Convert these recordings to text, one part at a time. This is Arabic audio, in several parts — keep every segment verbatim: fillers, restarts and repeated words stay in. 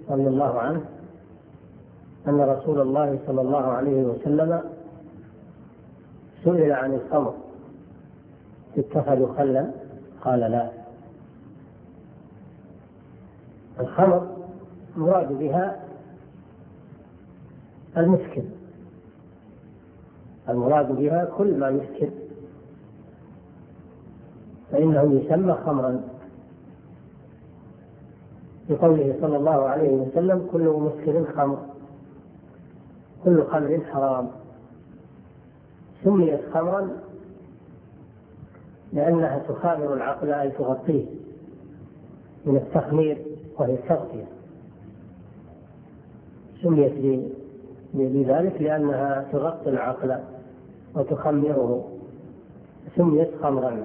رضي الله عنه أن رسول الله صلى الله عليه وسلم سئل عن الخمر اتخذوا خلا؟ قال لا. الخمر مراد بها المسكر، المراد بها كل ما يسكر فإنه يسمى خمرا، بقوله صلى الله عليه وسلم كل مسكر خمر، كل خمر حرام. سميت خمرا لأنها تخامر العقل أي تغطيه من التخمير وهي التغطية، سميت بذلك لأنها تغطي العقل وتخمره، سميت خمرا.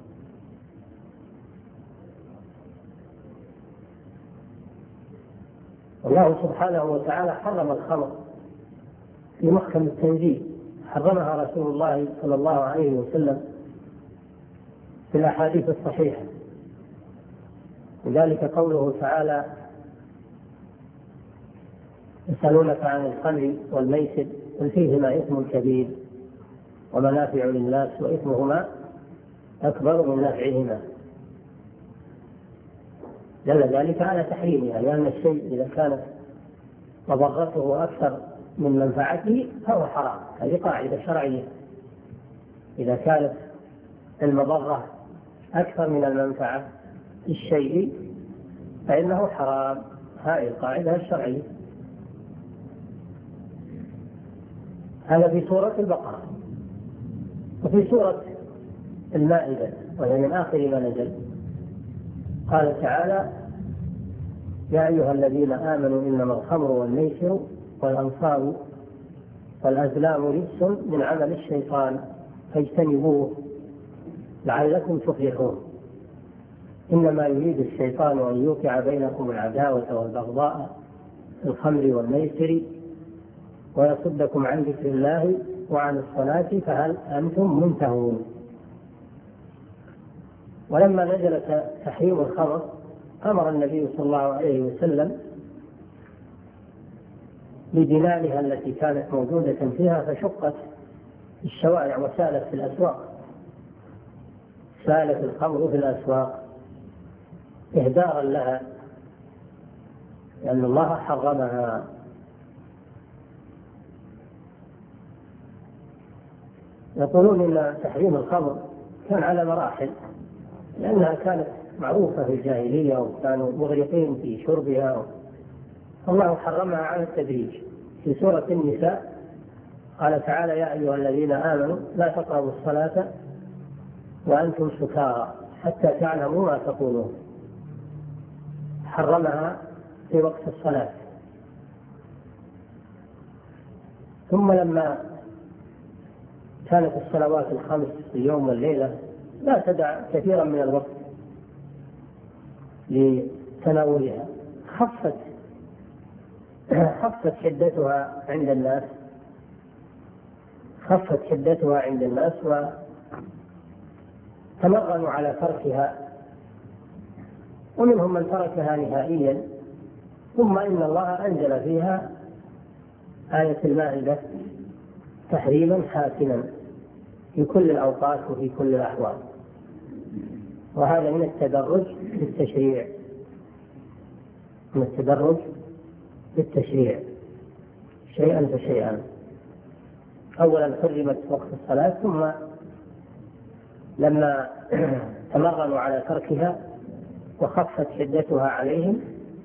الله سبحانه وتعالى حرم الخمر في محكم التنزيل، حرمها رسول الله صلى الله عليه وسلم في الأحاديث الصحيحة، وذلك قوله تعالى يسألونك عن الخمر والميسر قل فيهما إثم كبير ومنافع للناس وإثمهما أكبر من نفعهما، دل ذلك على تحريمها، لأن الشيء إذا كانت مضرته أكثر من منفعته فهو حرام. هذه قاعدة شرعية، إذا كانت المضرة أكثر من المنفعة للشيء فإنه حرام، هذه القاعدة الشرعية. هذا في سورة البقرة. وفي سورة المائدة وهي من آخر ما نزل قال تعالى يا أيها الذين آمنوا إنما الخمر والميسر والأنصاب والأزلام رجس من عمل الشيطان فاجتنبوه لعلكم تفلحون إنما يريد الشيطان أن يوقع بينكم العداوة والبغضاء في الخمر والميسر ويصدكم عن ذكر الله وعن الصلاة فهل أنتم منتهون. ولما نزل تحريم الخمر أمر النبي صلى الله عليه وسلم بدلالها التي كانت موجودة فيها فشقت الشوارع وسالت في الأسواق، سالت الخمر في الأسواق إهدارا لها لأن الله حرمها. يقولون إن تحريم الخمر كان على مراحل، لأنها كانت معروفة في الجاهلية وكانوا مغرقين في شربها، الله حرمها على التدريج. في سورة النساء قال تعالى يا أيها الذين آمنوا لا تقربوا الصلاة وأنتم سكارى حتى تعلموا ما تقولون، حرمها في وقت الصلاة. ثم لما كانت الصلوات الخمس في اليوم والليلة لا تدع كثيرا من الوقت لتناولها خفت خفت حدتها عند الناس خفت حدتها عند الناس وتمرنوا على تركها، ومنهم من تركها نهائيا. ثم إن الله أنزل فيها آية المائدة تحريما حاسما في كل الأوقات وفي كل الأحوال، وهذا من التدرج في التشريع، من التدرج في التشريع شيئا فشيئا. أولا حرمت وقت الصلاة، ثم لما تمرنوا على تركها وخفت حدتها عليهم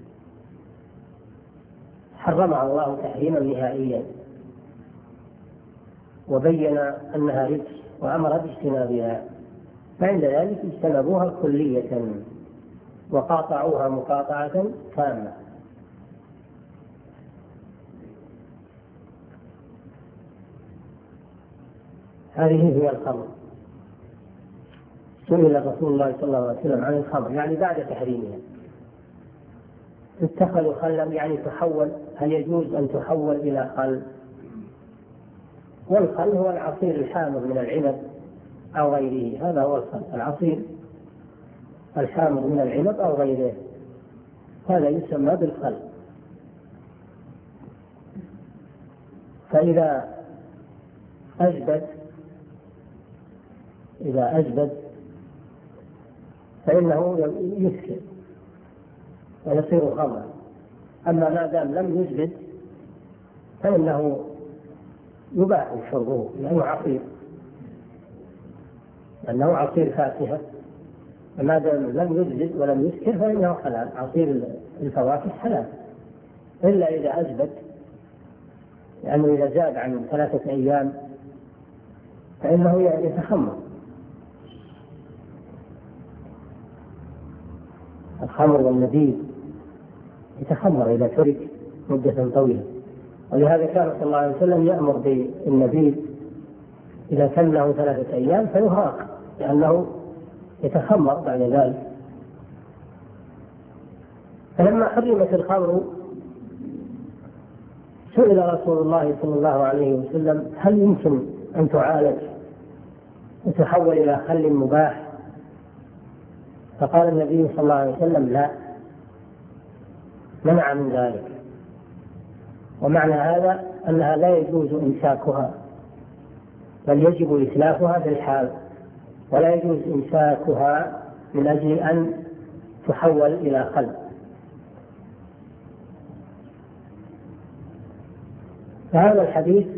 حرمها الله تحريما نهائيا وبين أنها رجس وأمر باجتنابها، فعند ذلك اجتنبوها كلية وقاطعوها مقاطعة تامة. هذه هي الخمر. سئل رسول الله صلى الله عليه وسلم عن الخمر يعني بعد تحريمها، اتخذوا خلا يعني تحول، هل يجوز أن تحول إلى خل؟ والخل هو العصير الحامض من العنب أو غيره، هذا هو الخل، العصير الحامض من العنب أو غيره، هذا يسمى بالخل. فإذا أجبد إذا أجبد فإنه يسكر ويصير خمرا. أما ما دام لم يجبد فإنه يباح شربه لأنه عصير لأنه عصير فاكهة، وما دام لم يجبد ولم يسكر فإنه حلال. عصير الفواكه حلال إلا إذا أجبد، لأنه إذا زاد عن ثلاثة أيام فإنه يتخمر. الخمر والنبيذ يتخمر إذا ترك مدة طويلة، ولهذا كان صلى الله عليه وسلم يأمر بالنبيذ إذا كان له ثلاثة أيام فيهراق لأنه يتخمر بعد ذلك. فلما حرمت الخمر سئل رسول الله صلى الله عليه وسلم هل يمكن أن تعالج وتحول إلى خل مباح؟ فقال النبي صلى الله عليه وسلم لا، منع من ذلك. ومعنى هذا أنها لا يجوز إمساكها، بل يجب إتلافها بالحال، ولا يجوز إمساكها من أجل أن تحول إلى خل. فهذا الحديث